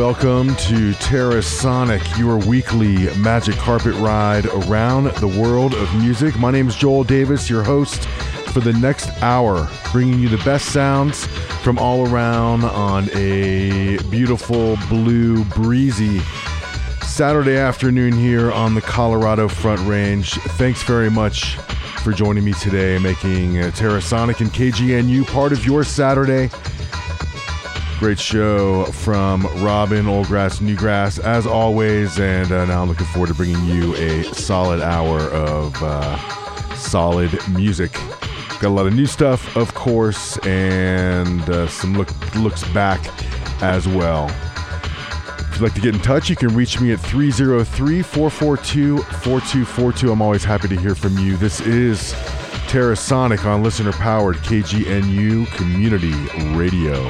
Welcome to Terrasonic, your weekly magic carpet ride around the world of music. My name is Joel Davis, your host for the next hour, bringing you the best sounds from all around on a beautiful, blue, breezy Saturday afternoon here on the Colorado Front Range. Thanks very much for joining me today, making Terrasonic and KGNU part of your Saturday. Great show from Robin, Oldgrass, Newgrass, as always, and now I'm looking forward to bringing you a solid hour of solid music. Got a lot of new stuff, of course, and some looks back as well. If you'd like to get in touch, you can reach me at 303-442-4242. I'm always happy to hear from you. This is Terrasonic on listener-powered KGNU Community Radio.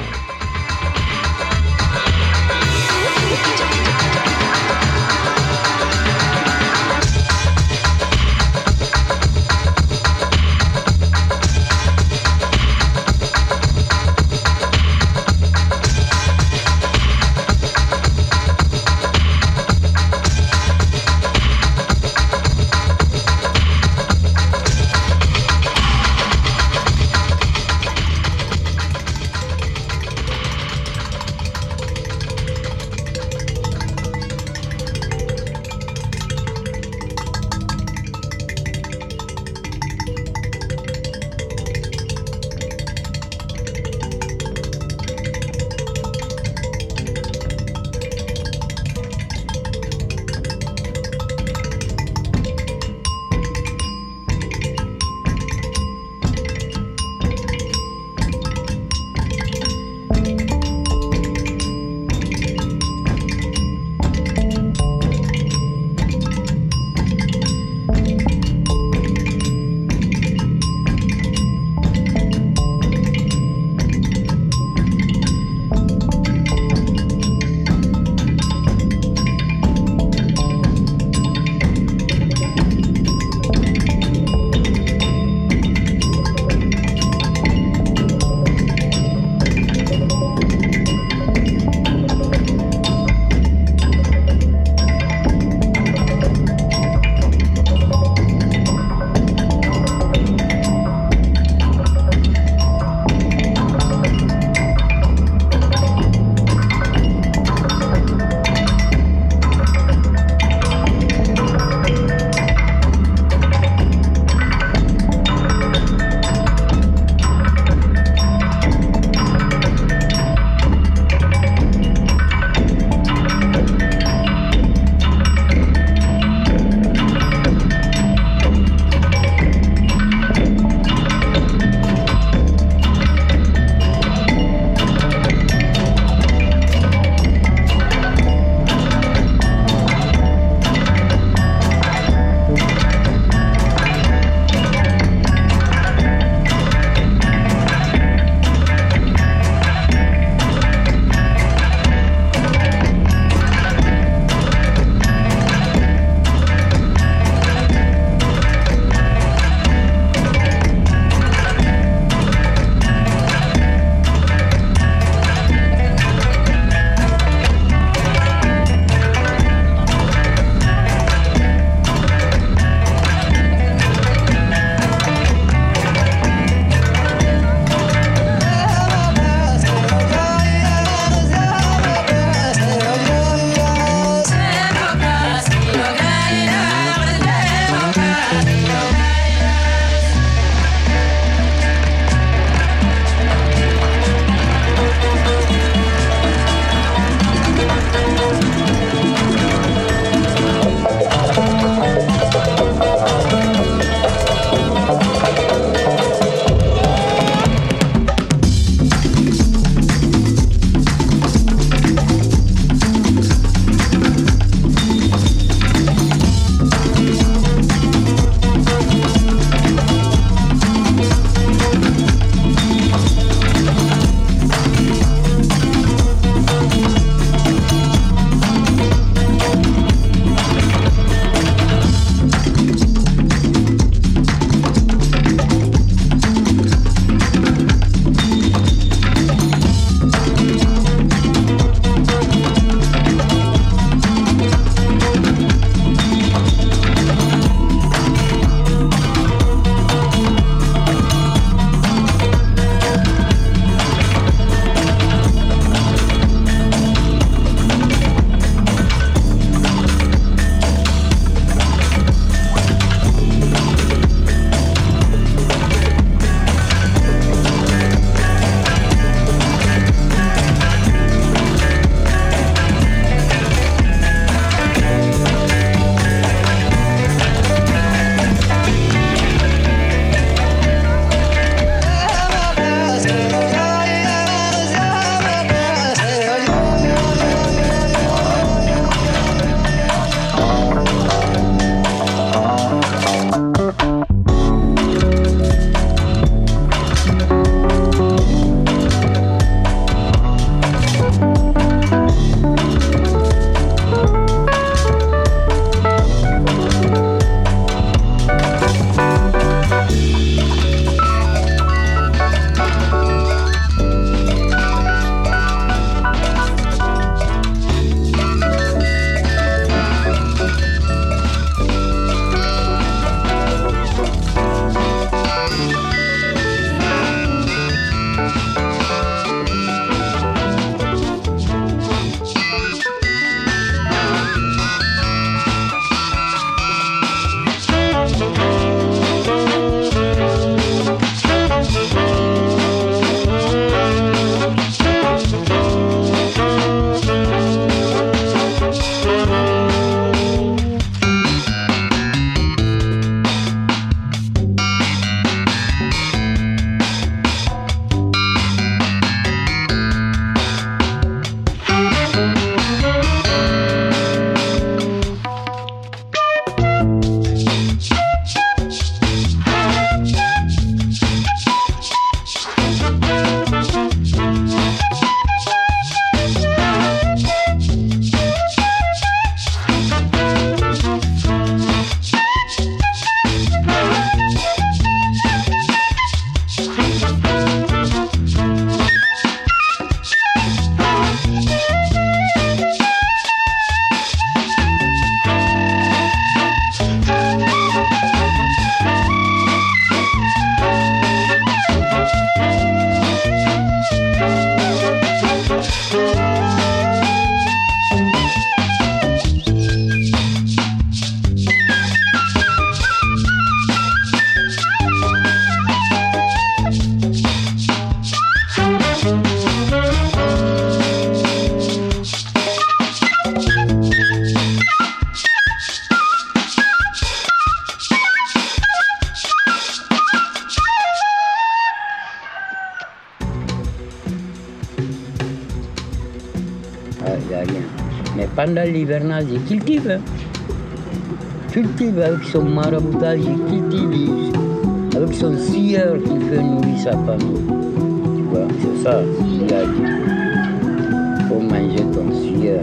pendant l'hivernage, il cultive. Cultive avec son maraboutage, il cultive. Avec son scieur qui peut nourrir sa famille. Tu vois, c'est ça, il a dit. Il faut manger ton scieur.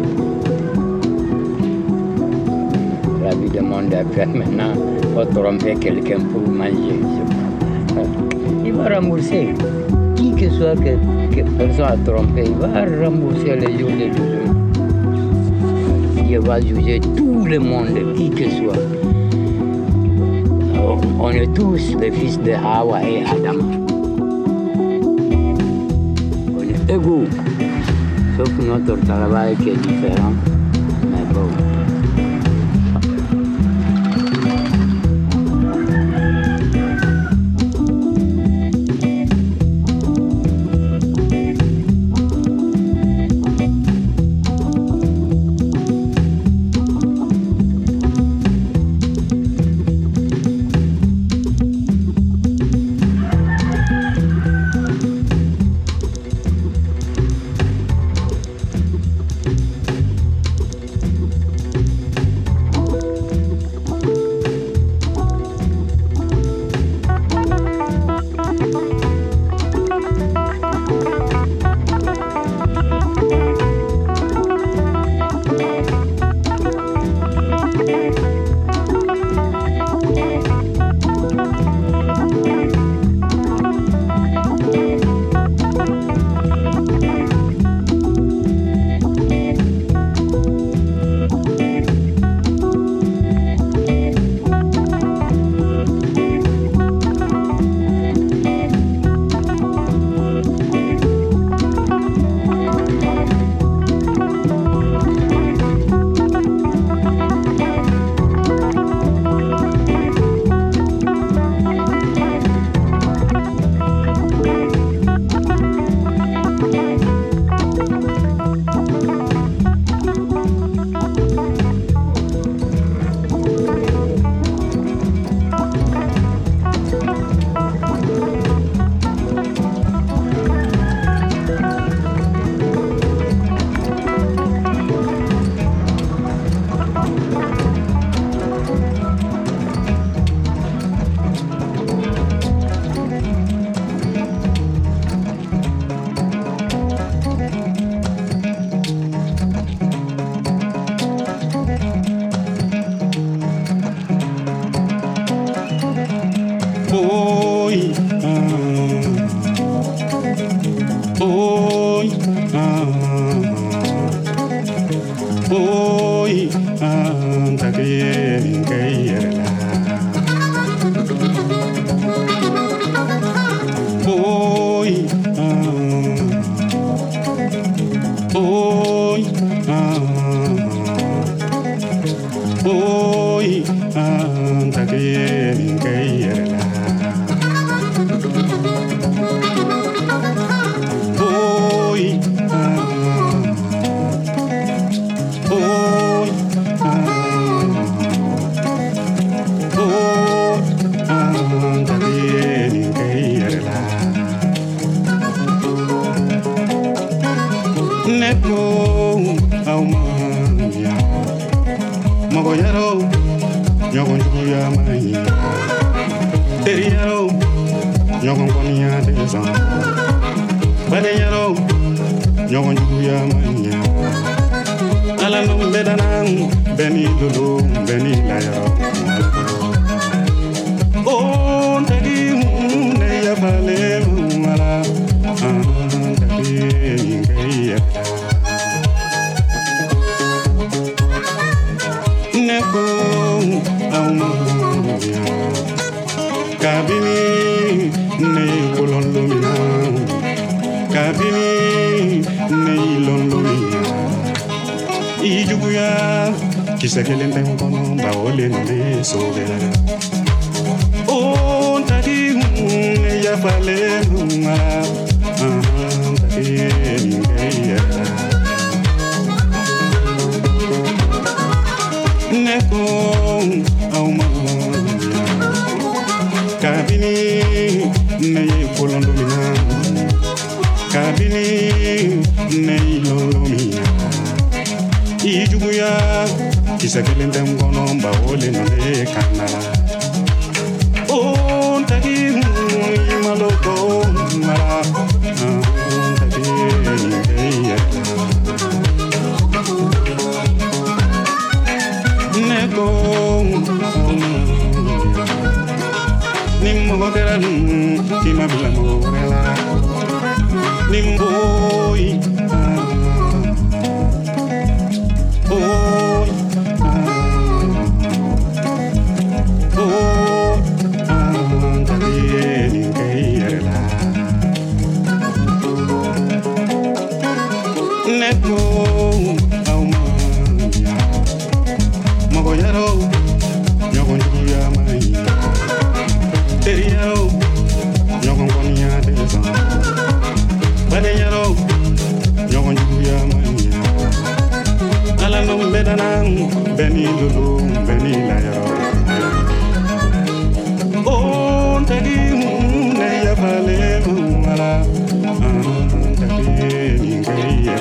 La vie du monde après, maintenant, il faut tromper quelqu'un pour manger. Il va rembourser. Qui que soit que personne a trompé, il va rembourser les jours de jugement. Il va juger tout le monde, qui que soit. On est tous les fils de Hawa et Adam. On est égaux, sauf notre travail qui est différent. Mais bon. Isakelinde mgonomba ole nole kana Oh tagi maloko mara tagi Neko Nimmo kera Tima bila morela Nimboi Beni lulu, beni layo. Oh, tagi ne ya vale mala. Tagi ni gaya.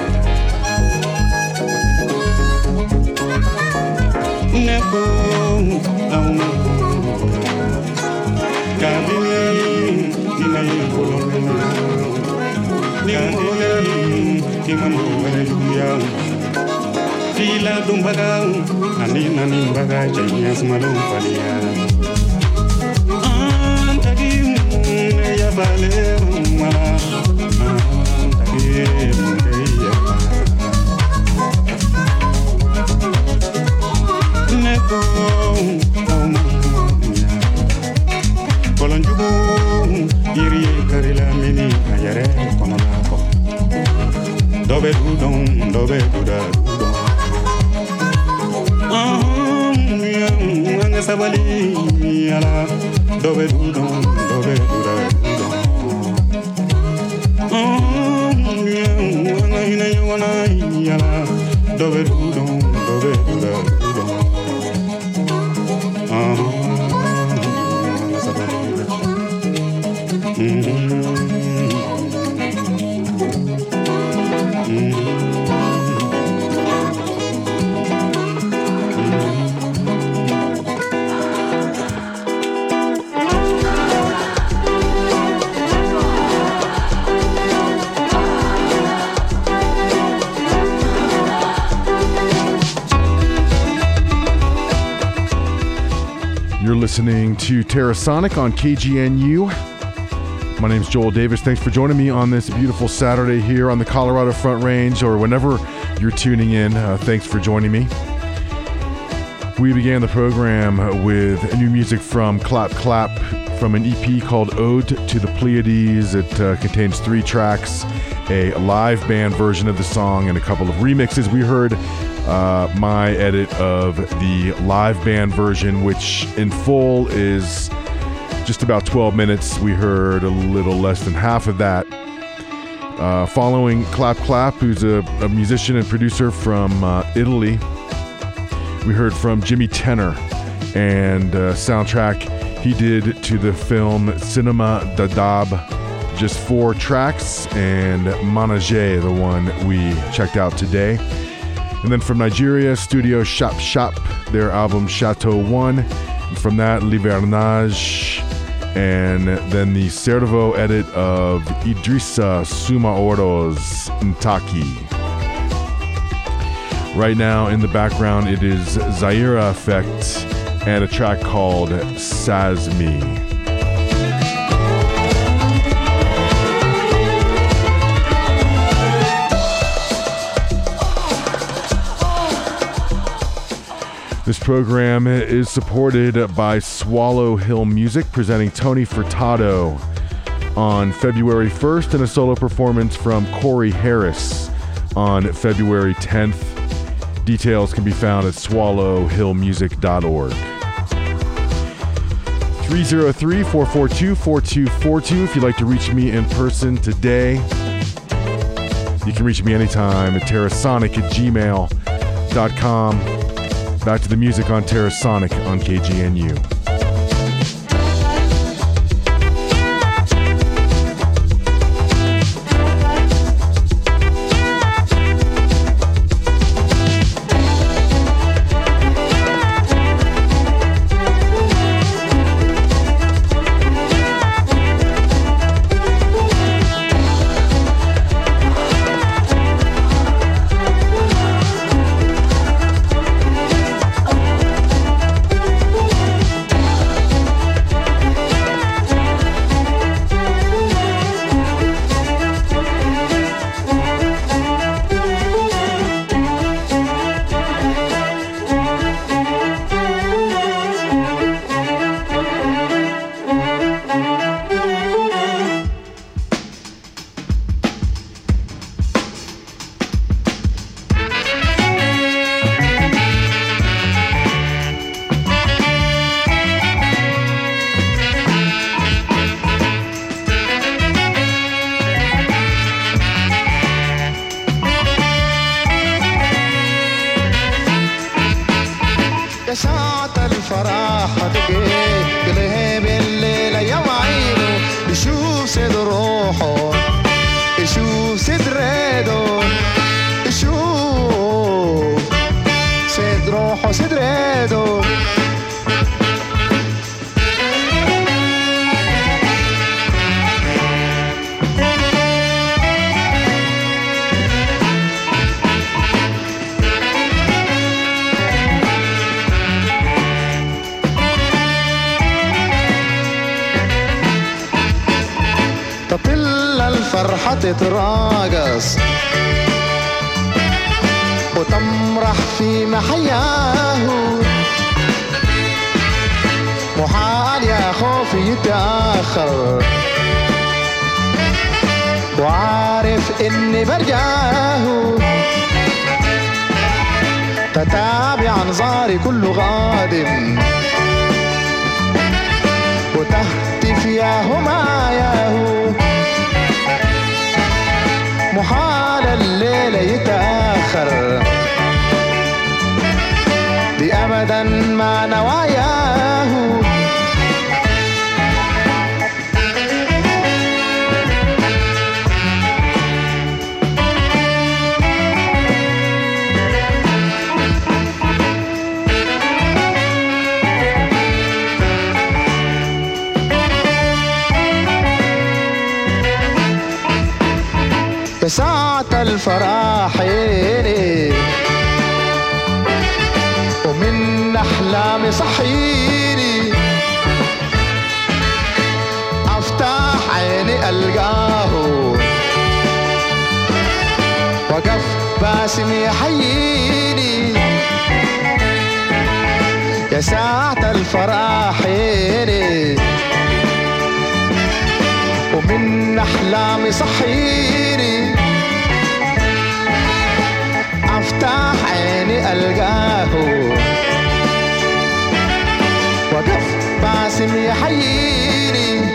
Neko au kabini ina yolona. Kabini kimamu meluya. Fila dumbaga, nani baga jayas malum palia. Tagi ya vale mala, tagi ya. Neko kolonjubu iri karila mini ayare konolako. Dobe dudon. Sabali ala dobe dudon ina yona ala dobe dudon You're listening to Terrasonic on KGNU. My name's Joel Davis. Thanks for joining me on this beautiful Saturday here on the Colorado Front Range, or whenever you're tuning in. Thanks for joining me. We began the program with new music from Clap Clap from an EP called Ode to the Pleiades. It contains 3 tracks, a live band version of the song, and a couple of remixes. We heard my edit of the live band version, which in full is just about 12 minutes. We heard a little less than half of that. Following Clap Clap, who's a musician and producer from Italy, we heard from Jimmy Tenor and soundtrack he did to the film Cinema Dadab. Just 4 tracks, and Manage, the one we checked out today. And then from Nigeria, Studio Shop Shop, their album Chateau 1. And from that, L'Hivernage. And then the Servo edit of Idrissa Sumaoro's Ntaki. Right now in the background, it is Zaira Effect and a track called Sazmi. This program is supported by Swallow Hill Music, presenting Tony Furtado on February 1st and a solo performance from Corey Harris on February 10th. Details can be found at swallowhillmusic.org. 303-442-4242 if you'd like to reach me in person today. You can reach me anytime at terrasonic@gmail.com. Back to the music on Terrasonic on KGNU. روحه يشوف صدره يشوف صد روحه صدره تطل الفرحة تتراقص وتمرح في محياه محال يا خوف يتأخر وعارف اني برجاه تتابع انظاري كل قادم وتهتف يا هماياه محال الليلة يتأخر دي أبدا ما نواياه بساعة الفراحين ومن أحلامي صحيني أفتح عيني ألقاه وقف باسم يحييني يا ساعة الفراحين ومن أحلامي صحيني أفتح عيني ألقاه وقف باسم يحييني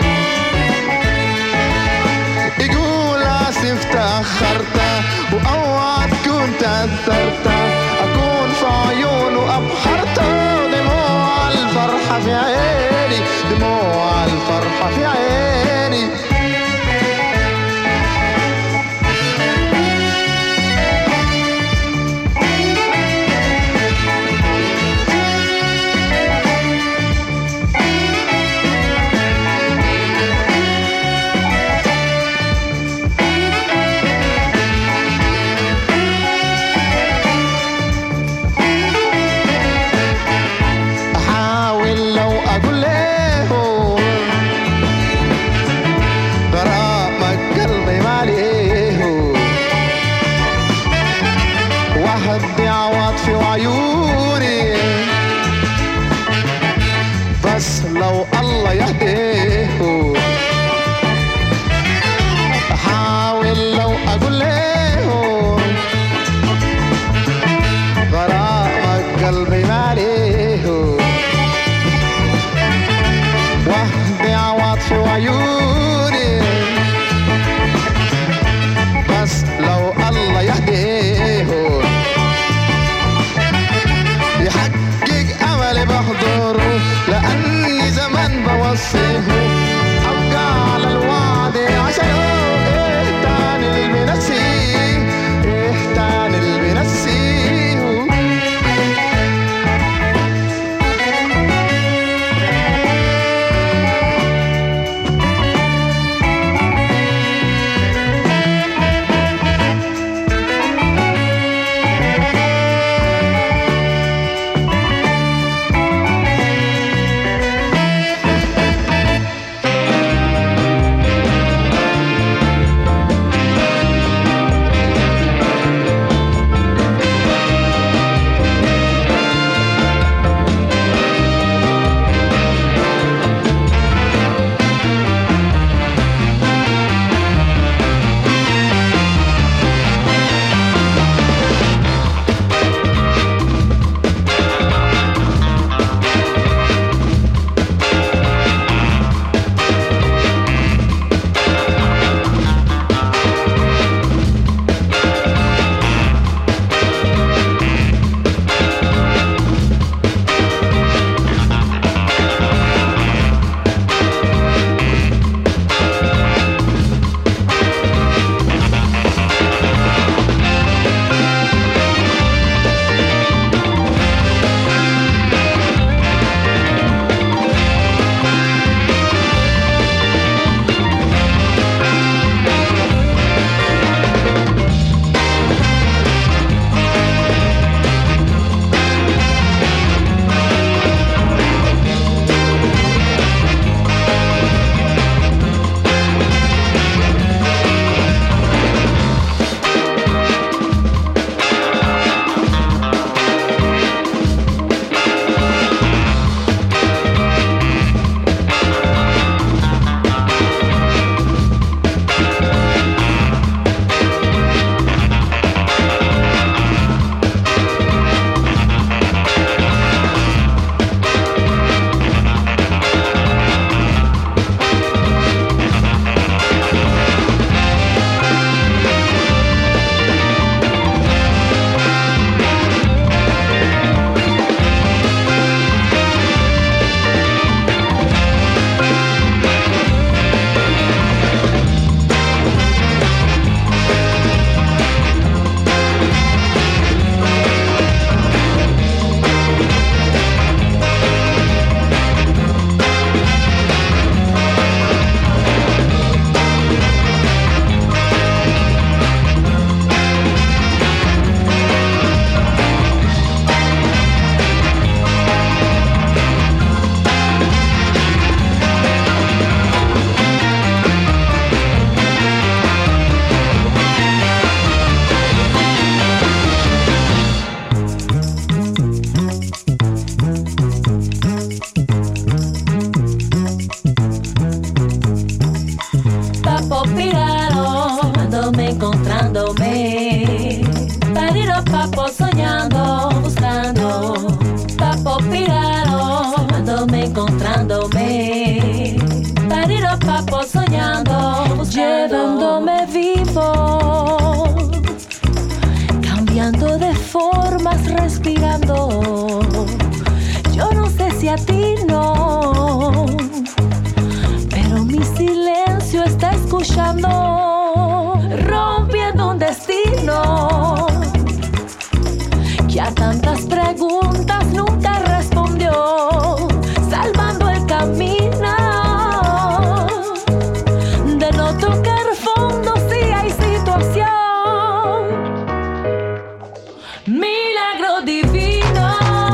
يقول آسف تأخرت وأوعد كنت أثرت أكون في عيونه أبحرت دموع الفرحة في عيني دموع الفرحة في عيني pirado, amándome, encontrándome. Pariro papo soñando, buscando. Papo pirado, amándome, encontrándome. Pariro papo soñando, buscando. Llevándome vivo, cambiando de formas, respirando. Yo no sé si a ti no, pero mi silencio está escuchando, rompiendo un destino que a tantas preguntas nunca respondió, salvando el camino de no tocar fondo si hay situación. Milagro divino.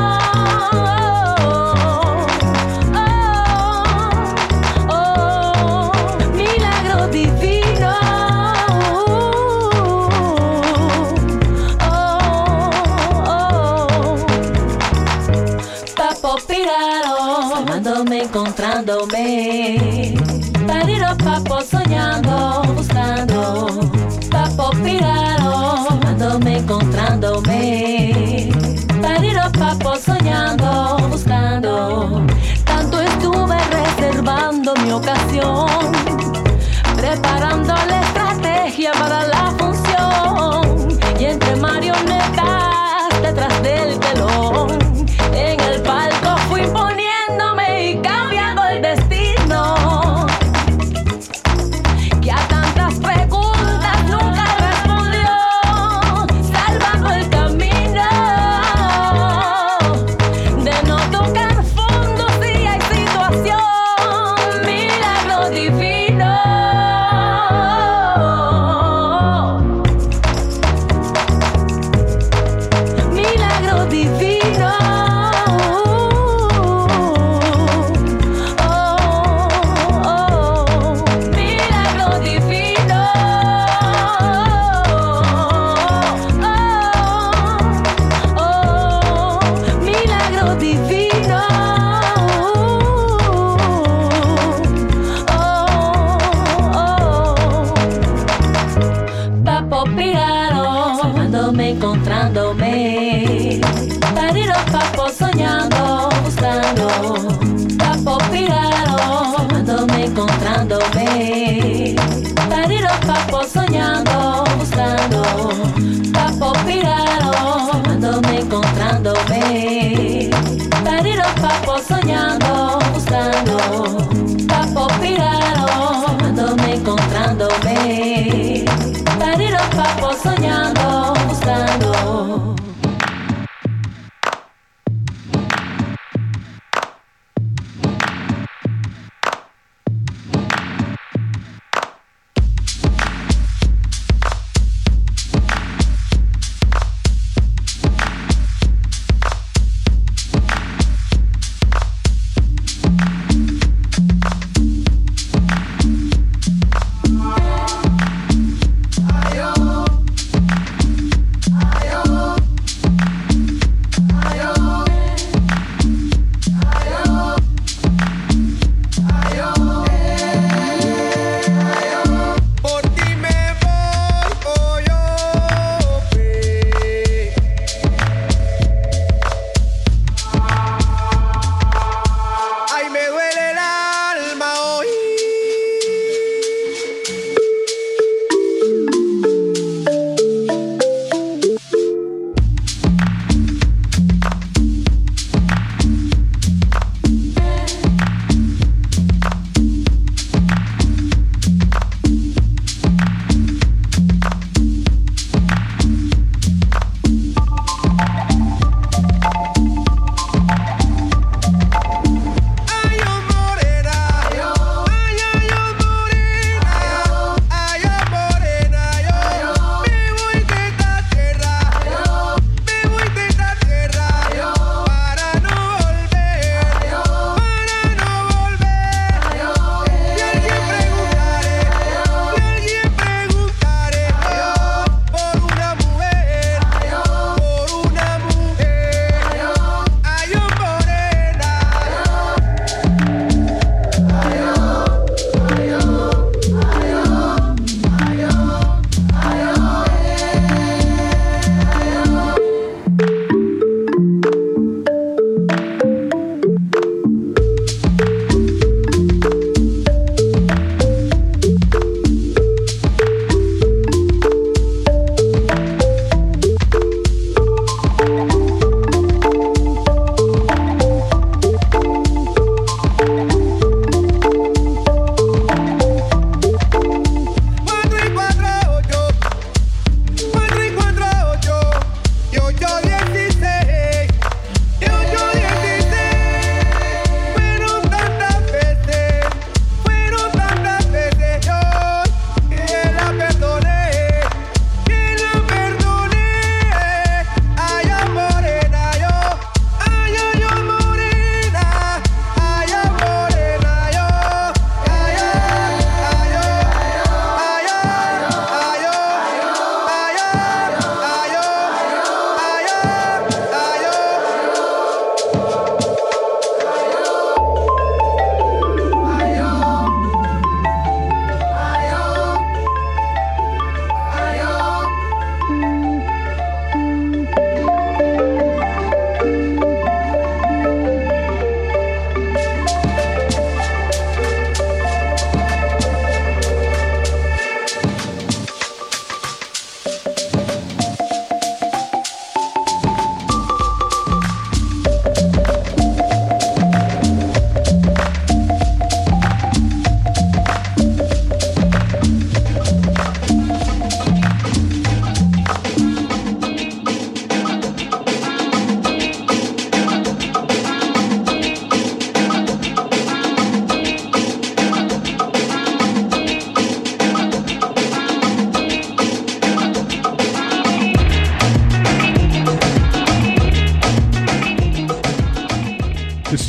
Encontrándome, pariro papo soñando, buscando. Papo pirado, amándome, encontrándome. Pariro papo soñando, buscando. Tanto estuve reservando mi ocasión, preparando la estrategia para la función. Y entre marionetas detrás del telón, en el palco fui poniéndome y cambiando el destino que a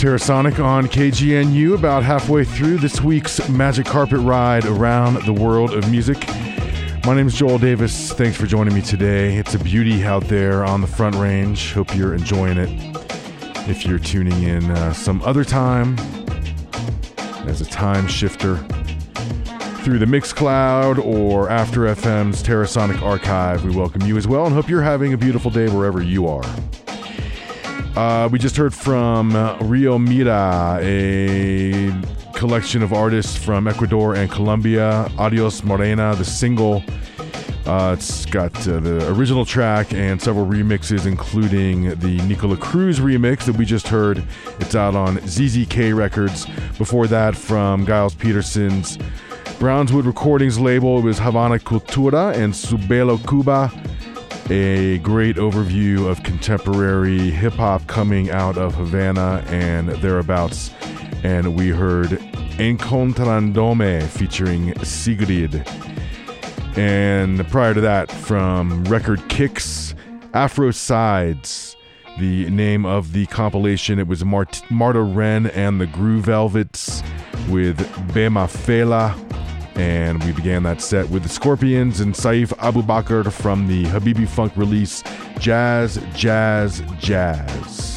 Terrasonic on KGNU, about halfway through this week's Magic Carpet Ride around the world of music. My name is Joel Davis. Thanks for joining me today. It's a beauty out there on the Front Range. Hope you're enjoying it. If you're tuning in some other time as a time shifter through the Mixcloud or After FM's Terrasonic archive, we welcome you as well and hope you're having a beautiful day wherever you are. We just heard from Rio Mira, a collection of artists from Ecuador and Colombia. Adios Morena, the single. It's got the original track and several remixes, including the Nicola Cruz remix that we just heard. It's out on ZZK Records. Before that, from Giles Peterson's Brownswood Recordings label, it was Havana Cultura and Subelo Cuba. A great overview of contemporary hip-hop coming out of Havana and thereabouts. And we heard Encontrandome featuring Sigrid. And prior to that, from Record Kicks, Afro Sides, the name of the compilation. It was Marta Ren and the Groove Velvets with Bema Fela. And we began that set with the Scorpions and Saif Abubakar from the Habibi Funk release, Jazz, Jazz, Jazz.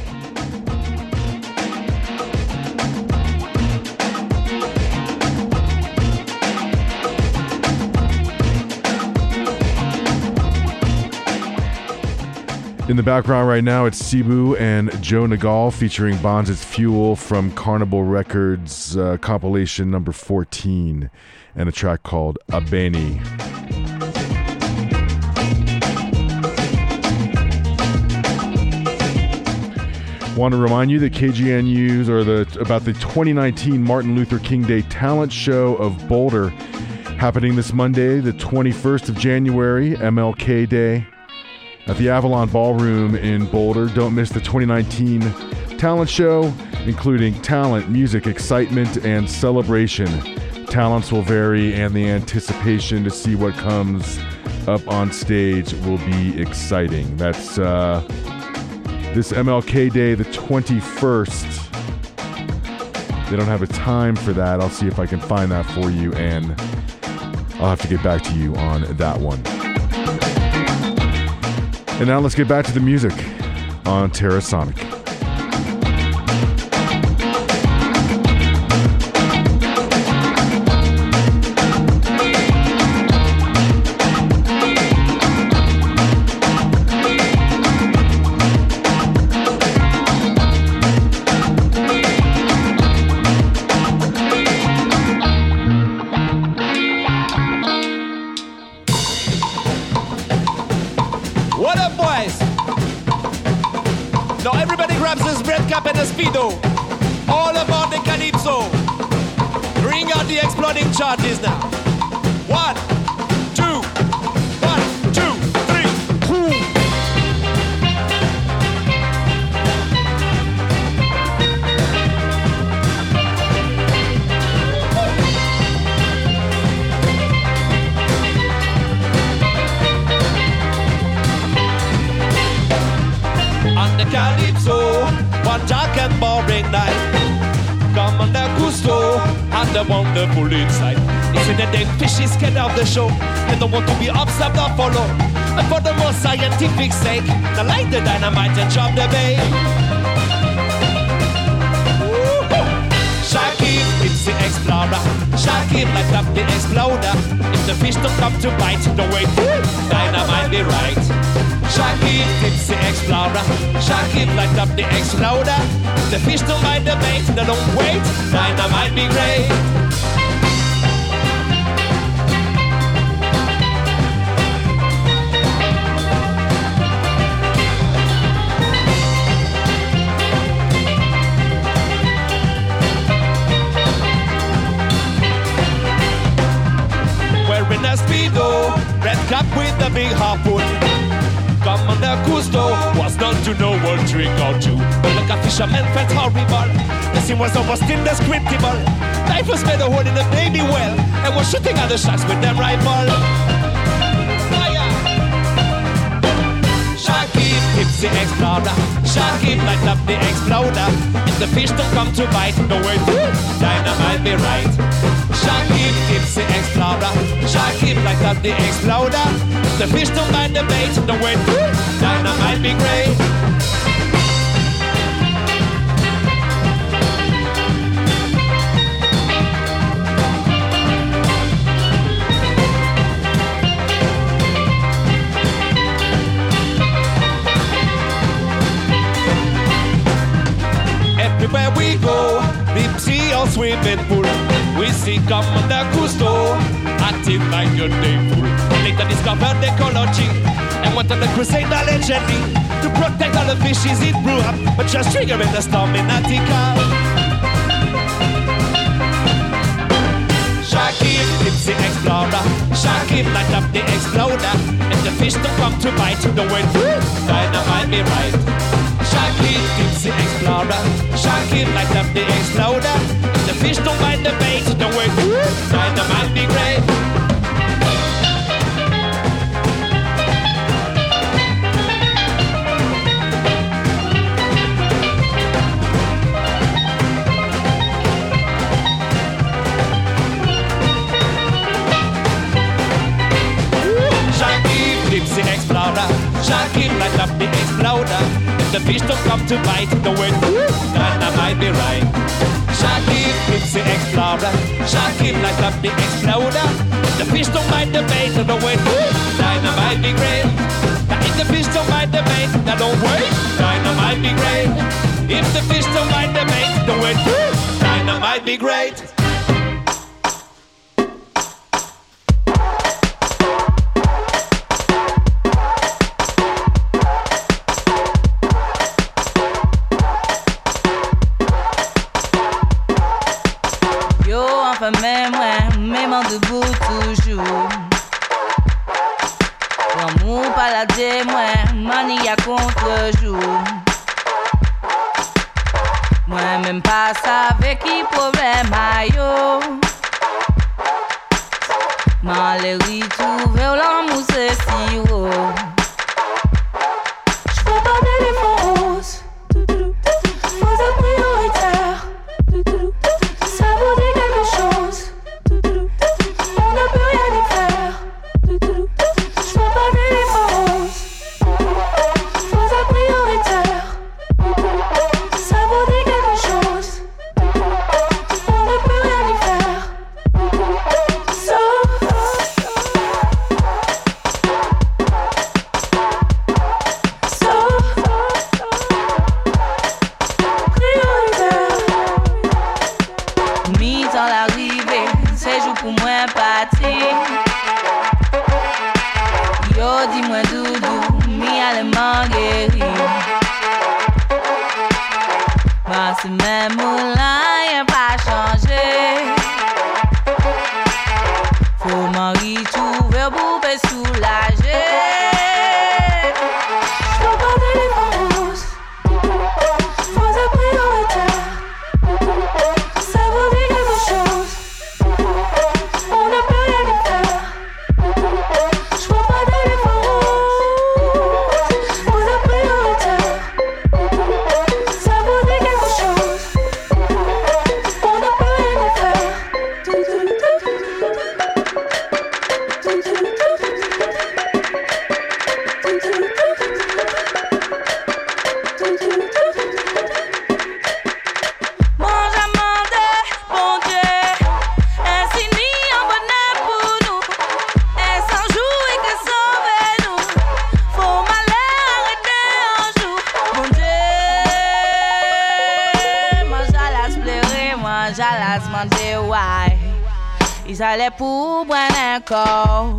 In the background right now, it's Cebu and Joe Nagal featuring Bonds It's Fuel from Carnival Records compilation number 14 and a track called Abeni. Want to remind you that KGNU's are about the 2019 Martin Luther King Day Talent Show of Boulder, happening this Monday, the 21st of January, MLK Day, at the Avalon Ballroom in Boulder. Don't miss the 2019 talent show, including talent, music, excitement, and celebration. Talents will vary, and the anticipation to see what comes up on stage will be exciting. That's this MLK Day, the 21st. They don't have a time for that. I'll see if I can find that for you, and I'll have to get back to you on that one. And now let's get back to the music on Terrasonic. Speedo, all about the Calypso. Bring out the exploding charges now. 1, 2, 1, 2, 3. On the Calypso, one dark and boring night. Come on the Gusto and the wonderful inside. It's in the damn fishy scared of the show. They don't want to be observed or follow. And for the more scientific sake, they light the dynamite and drop the bait. Shakib, it's the explorer. Shakib, light up the exploder. If the fish don't come to bite, don't wait. Dynamite be right. Shakib, it's the explorer. Shakib, light up the exploder. The fish don't bite the bait, they don't wait. Dynamite be great. Wearing a Speedo, red cap with a big harpoon. Come on the Gusto, was not to know what drink or two. But like a fisherman felt horrible. The scene was almost indescribable. Life was made a hole in a baby well, and was shooting at the sharks with them rifle. Fire! Shakib, tipsy explorer. Shakib, light up the exploder. If the fish don't come to bite, no way, dynamite be right. Shakib, Tipsy Explorer, Shakib light up the exploder. If the fish don't bite the bait, no way, dynamite be great. Everywhere we go, deep sea or swimming pool, we see Commander Cousteau acting like a fool. Later discovered ecology and went on the crusade allegedly to protect all the fishes it blew up, but just triggering the storm in Attica. Shakib, Tipsy Explorer, Shakib light up the exploder. If the fish don't come to bite, the wind dynamite be right. Shakib, Tipsy Explorer, Shakib light up the exploder. If the fish don't bite the bait, the wind dynamite be great. Tipsy Explorer, Shakib light up the exploder. If the fish don't come to bite, the wind dynamite be right. Shakib, Tipsy Explorer, Shakib light up the exploder. If the fish don't bite the bait, the wind dynamite be great. If the fish don't bite the bait, now don't wait, dynamite be great. If the fish don't bite the bait, the wind dynamite be great. Même en debout toujours. L'amour paladé, manie à contre-jour. Moi même pas savais qui problème aïe. Malheureusement trouver l'amour c'est si haut. J'vois pas d'éléphant rose. Faut être prioritaire. Ça vaut dire quelque chose. On ne peut rien y faire. Je vois pas d'éléphant rose. Faut être prioritaire. Ça vaut dire quelque chose. On ne peut rien y faire. Sauf prioritaire. Mis dans l'arrivée, c'est jour pour moi partir. Yo dis-moi doudou, mi allemand guéri. Moi c'est même là, y'a pas changé. Faut Marie trouver pour me soulager. J'vois pas d'éléphant rose. Faut être prioritaire. Ça vaut dire quelque chose. On ne peut rien y faire. J'vois pas d'éléphant rose. Faut être prioritaire. Ça vaut dire quelque chose. On ne peut rien y faire. Mange à mander, bon Dieu, insigne en bonheur pour nous. Et sans jouer que sauver-nous. Faut malheur arrêter un jour, bon Dieu. Moi j'allais pleurer, moi j'allais demander why. Ils allaient pour boire un corps.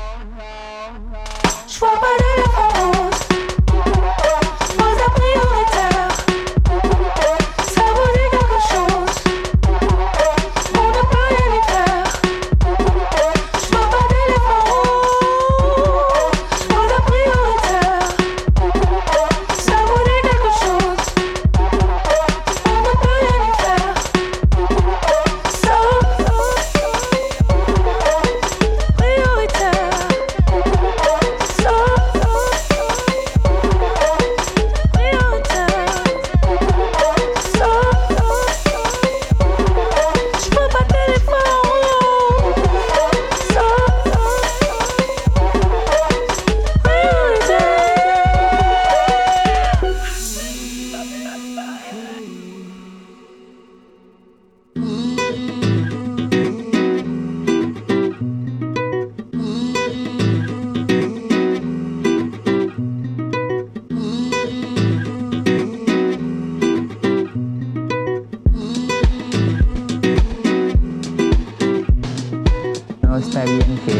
J'vois pas d'éléphant rose. Faut être prioritaire. Ça vaut dire quelque chose. On ne peut rien y faire. J'vois pas d'éléphant rose. Faut être prioritaire. Ça vaut dire quelque chose. On ne peut rien y faire. Sauf prioritaire. Sauf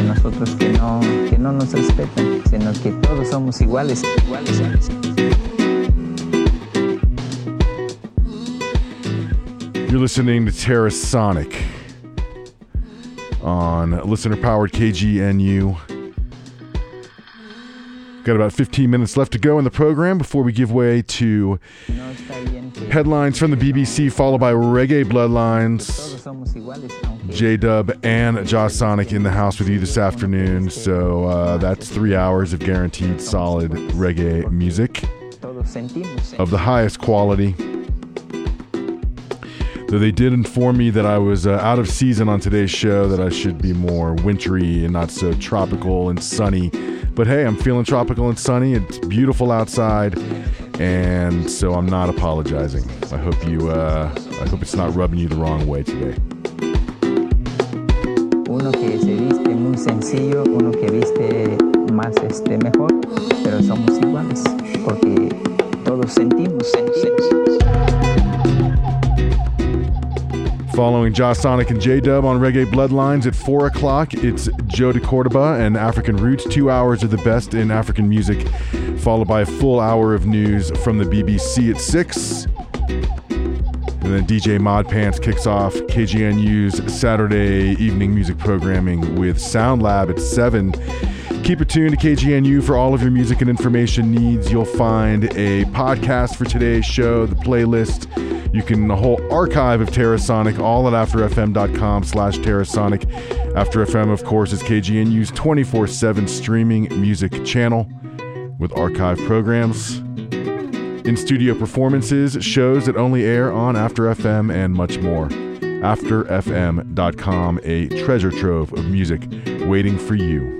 nosotros que no nos respetan, sino que todos somos iguales. You're listening to Terrasonic on listener-powered KGNU. Got about 15 minutes left to go in the program before we give way to headlines from the BBC, followed by Reggae Bloodlines. J-Dub and Josh Sonic in the house with you this afternoon. So that's 3 hours of guaranteed solid reggae music of the highest quality. Though they did inform me that I was out of season on today's show, that I should be more wintry and not so tropical and sunny. But hey, I'm feeling tropical and sunny. It's beautiful outside, and so I'm not apologizing. I hope it's not rubbing you the wrong way today. Uno que se viste muy sencillo, uno que viste más mejor, pero somos iguales, porque todos sentimos. Following Josh Sonic and J-Dub on Reggae Bloodlines at 4 o'clock, it's Joe de Cordoba and African Roots, 2 hours of the best in African music, followed by a full hour of news from the BBC at 6. And then DJ Mod Pants kicks off KGNU's Saturday evening music programming with Sound Lab at 7. Keep it tuned to KGNU for all of your music and information needs. You'll find a podcast for today's show, the playlist. You can the whole archive of Terrasonic, all at AfterFM.com/Terrasonic. After FM, of course, is KGNU's 24/7 streaming music channel with archive programs, in-studio performances, shows that only air on After FM, and much more. AfterFM.com, a treasure trove of music waiting for you.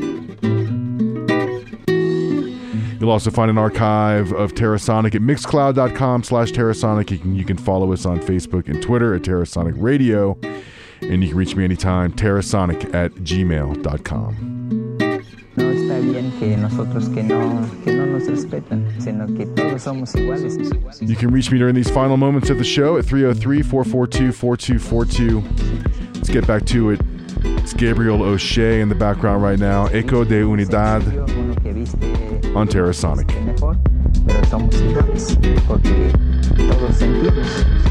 You'll also find an archive of Terrasonic at Mixcloud.com/Terrasonic. You can follow us on Facebook and Twitter at Terrasonic Radio. And you can reach me anytime, terrasonic@gmail.com. No está bien que nosotros que no nos respetan, sino que todos somos iguales. You can reach me during these final moments of the show at 303-442-4242. Let's get back to it. It's Gabriel O'Shea in the background right now. Eco de Unidad on Terrasonic. Pero somos iguales, porque todos sentimos.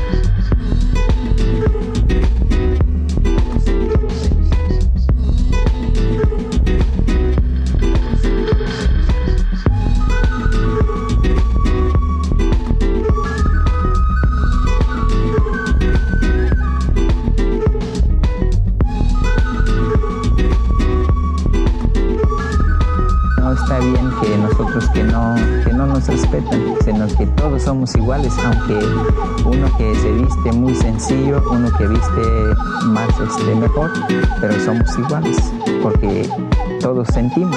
Está bien que nosotros que no nos respetan, sino que todos somos iguales, aunque uno que se viste muy sencillo, uno que viste más mejor, pero somos iguales, porque todos sentimos.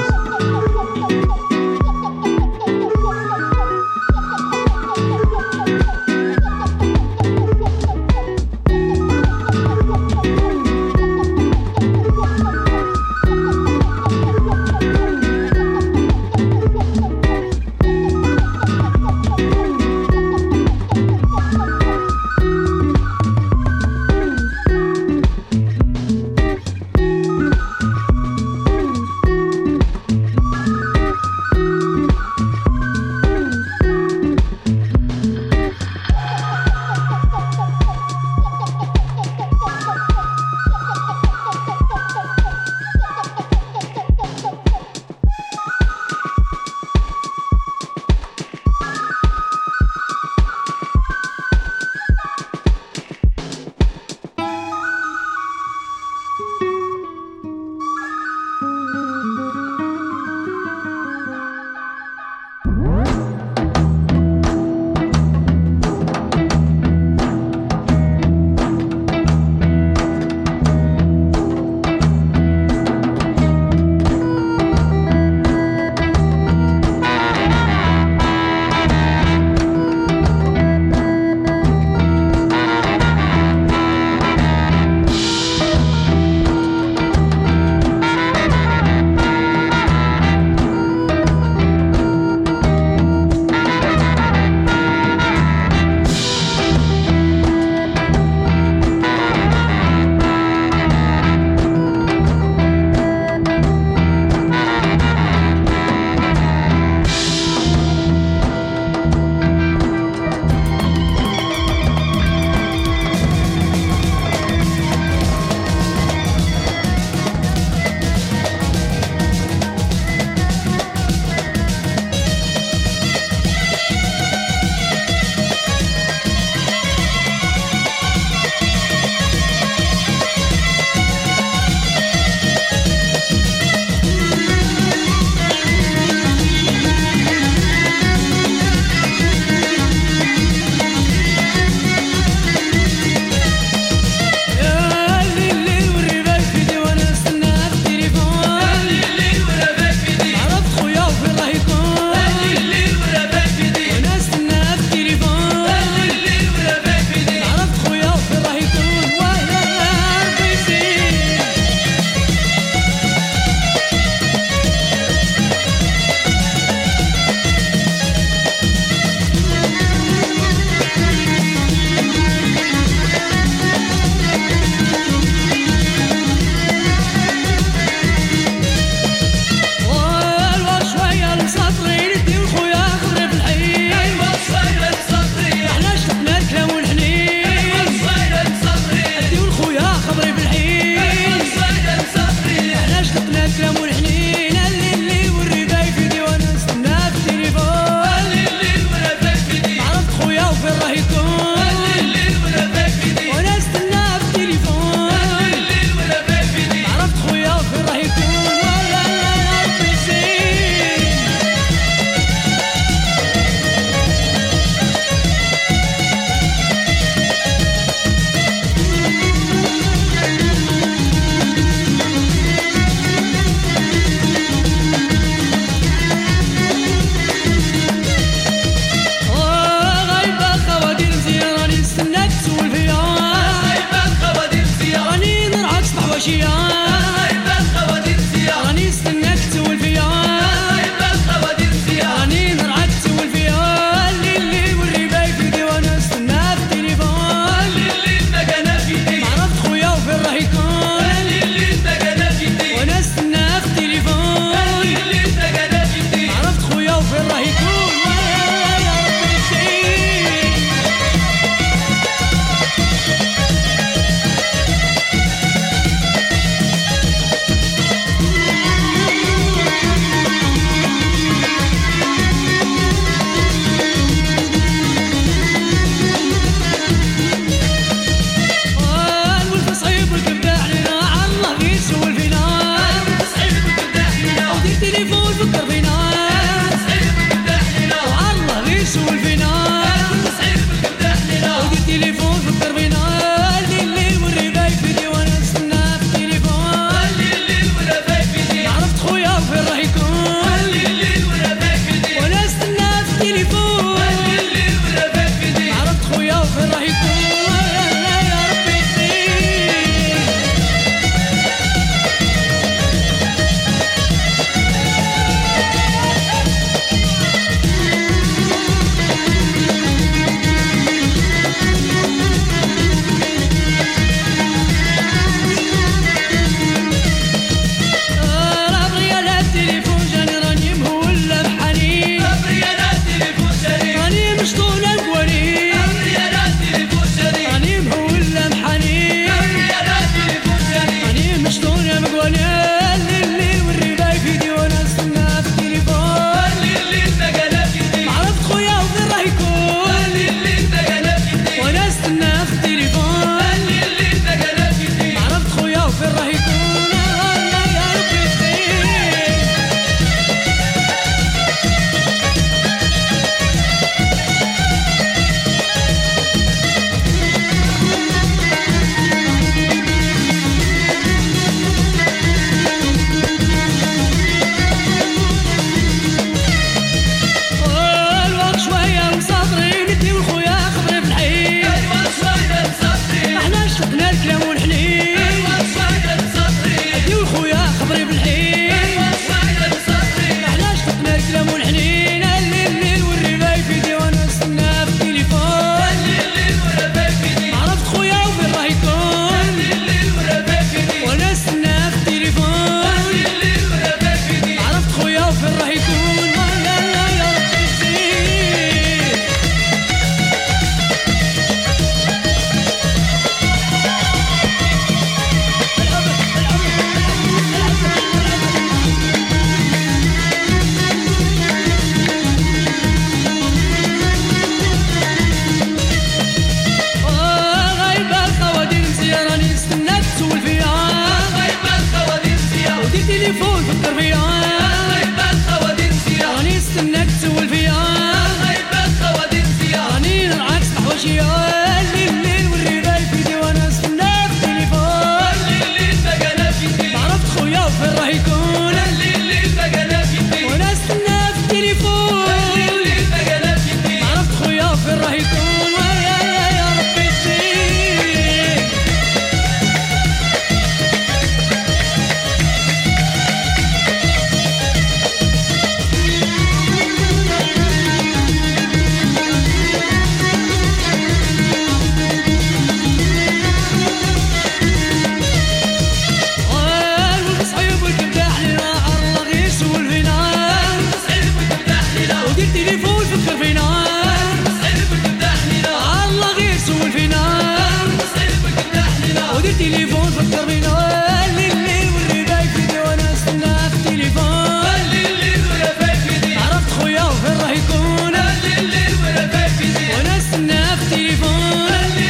يفوت فكر فيا راني استناك تسول فيا راني نرعاك تحوشيا الليل والرضا يفيدي وانا استنى في التليفون ما عرفت خويا فين راه يكون وانا استنى في التليفون ما عرفت خويا فين راه يكون يا ربي يسير تليفون فكر فينا الله غير سول فينا ودير تليفون فكر فينا الليل والرضا يفيدي وانا استنى في التليفون عرفت خويا وفين راه يكون وانا استنى في التليفون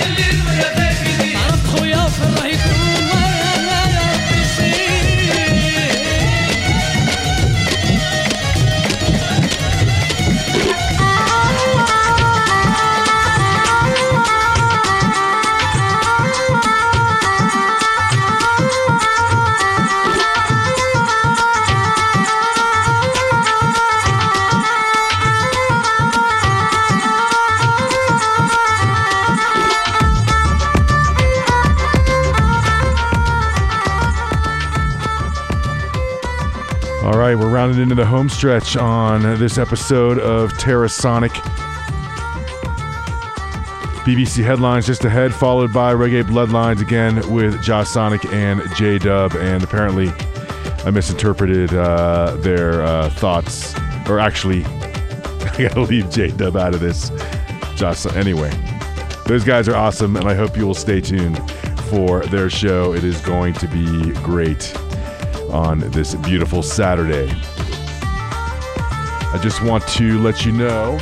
عرفت خويا وفين راه يكون يا ربي يسير All right, we're rounding into the home stretch on this episode of Terrasonic. BBC headlines just ahead, followed by Reggae Bloodlines again with Josh Sonic and J-Dub. And apparently I misinterpreted their thoughts. Or actually, I gotta leave J-Dub out of this. Anyway, those guys are awesome, and I hope you will stay tuned for their show. It is going to be great on this beautiful Saturday. I just want to let you know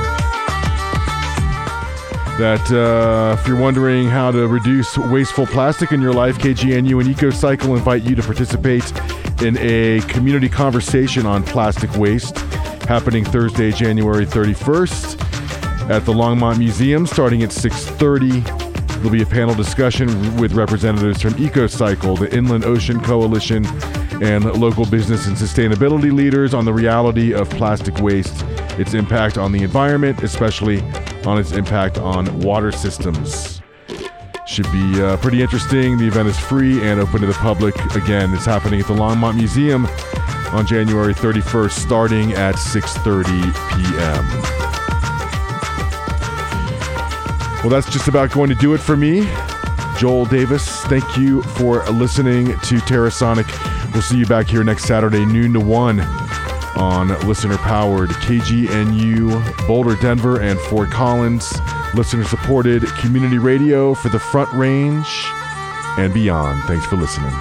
that if you're wondering how to reduce wasteful plastic in your life, KGNU and EcoCycle invite you to participate in a community conversation on plastic waste happening Thursday, January 31st at the Longmont Museum starting at 6:30. There'll be a panel discussion with representatives from EcoCycle, the Inland Ocean Coalition, and local business and sustainability leaders on the reality of plastic waste, its impact on the environment, especially on its impact on water systems. Should be pretty interesting. The event is free and open to the public. Again, it's happening at the Longmont Museum on January 31st, starting at 6:30 p.m. Well, that's just about going to do it for me. Joel Davis, thank you for listening to Terrasonic. We'll see you back here next Saturday, noon to 1 on listener-powered KGNU, Boulder, Denver, and Fort Collins. Listener-supported community radio for the Front Range and beyond. Thanks for listening.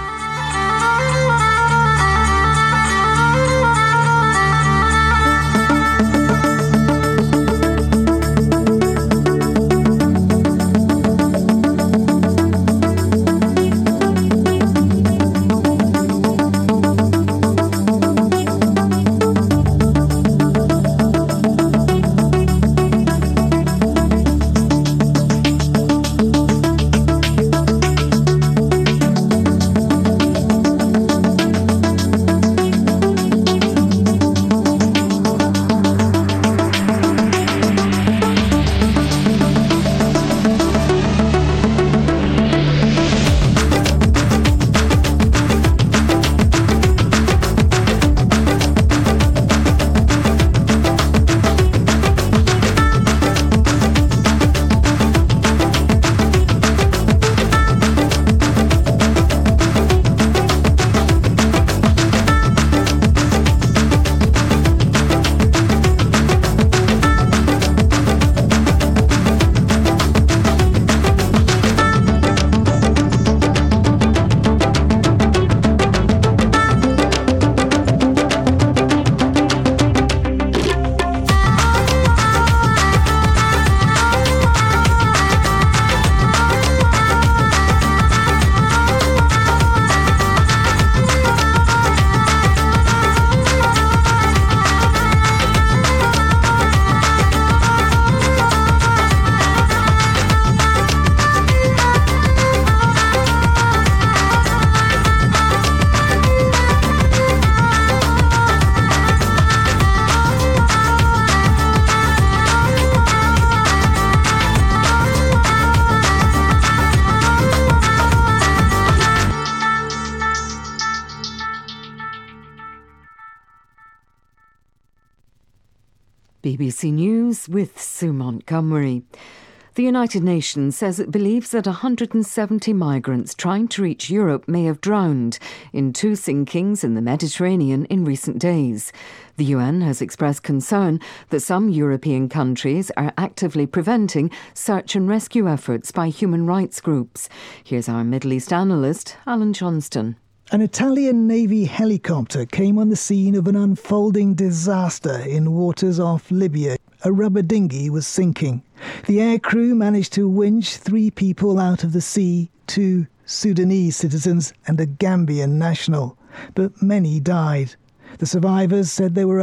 BBC News with Sue Montgomery. The United Nations says it believes that 170 migrants trying to reach Europe may have drowned in 2 sinkings in the Mediterranean in recent days. The UN has expressed concern that some European countries are actively preventing search and rescue efforts by human rights groups. Here's our Middle East analyst, Alan Johnston. An Italian Navy helicopter came on the scene of an unfolding disaster in waters off Libya. A rubber dinghy was sinking. The aircrew managed to winch 3 people out of the sea, 2 Sudanese citizens and a Gambian national. But many died. The survivors said there were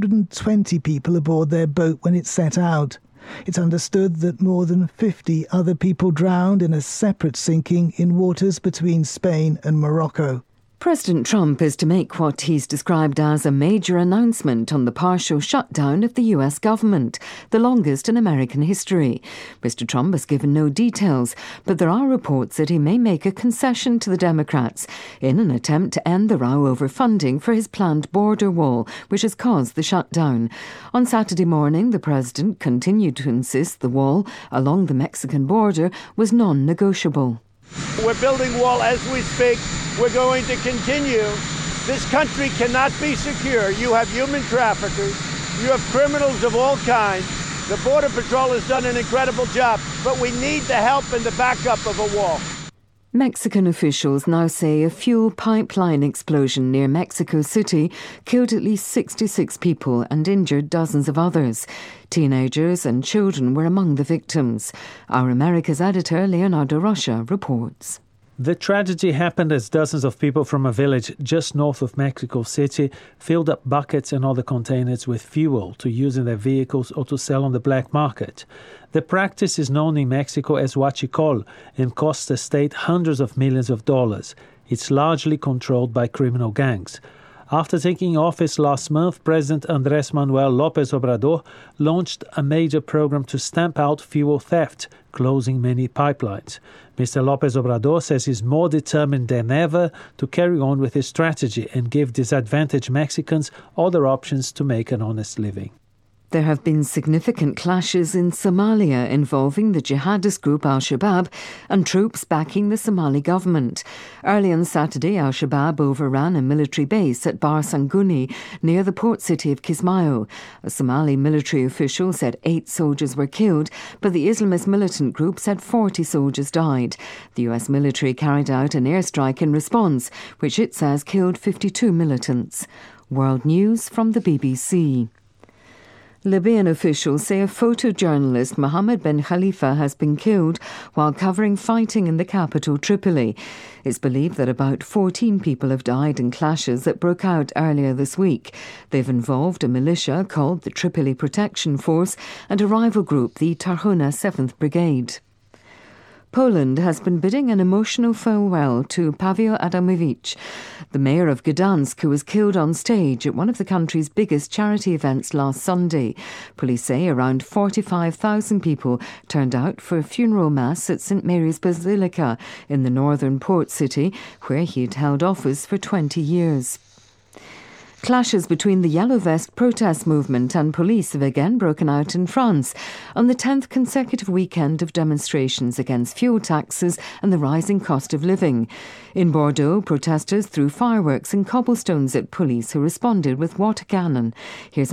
120 people aboard their boat when it set out. It's understood that more than 50 other people drowned in a separate sinking in waters between Spain and Morocco. President Trump is to make what he's described as a major announcement on the partial shutdown of the US government, the longest in American history. Mr. Trump has given no details, but there are reports that he may make a concession to the Democrats in an attempt to end the row over funding for his planned border wall, which has caused the shutdown. On Saturday morning, the president continued to insist the wall along the Mexican border was non-negotiable. We're building wall as we speak. We're going to continue. This country cannot be secure. You have human traffickers. You have criminals of all kinds. The Border Patrol has done an incredible job, but we need the help and the backup of a wall. Mexican officials now say a fuel pipeline explosion near Mexico City killed at least 66 people and injured dozens of others. Teenagers and children were among the victims. Our America's editor, Leonardo Rocha, reports. The tragedy happened as dozens of people from a village just north of Mexico City filled up buckets and other containers with fuel to use in their vehicles or to sell on the black market. The practice is known in Mexico as huachicol and costs the state hundreds of millions of dollars. It's largely controlled by criminal gangs. After taking office last month, President Andrés Manuel López Obrador launched a major program to stamp out fuel theft, closing many pipelines. Mr. López Obrador says he's more determined than ever to carry on with his strategy and give disadvantaged Mexicans other options to make an honest living. There have been significant clashes in Somalia involving the jihadist group Al-Shabaab and troops backing the Somali government. Early on Saturday, Al-Shabaab overran a military base at Bar Sanguni near the port city of Kismayo. A Somali military official said 8 soldiers were killed, but the Islamist militant group said 40 soldiers died. The US military carried out an airstrike in response, which it says killed 52 militants. World News from the BBC. Libyan officials say a photojournalist, Mohammed Ben Khalifa, has been killed while covering fighting in the capital, Tripoli. It's believed that about 14 people have died in clashes that broke out earlier this week. They've involved a militia called the Tripoli Protection Force and a rival group, the Tarhuna 7th Brigade. Poland has been bidding an emotional farewell to Paweł Adamowicz, the mayor of Gdansk, who was killed on stage at one of the country's biggest charity events last Sunday. Police say around 45,000 people turned out for a funeral mass at St Mary's Basilica in the northern port city, where he'd held office for 20 years. Clashes between the Yellow Vest protest movement and police have again broken out in France on the 10th consecutive weekend of demonstrations against fuel taxes and the rising cost of living. In Bordeaux, protesters threw fireworks and cobblestones at police who responded with water cannon. Here's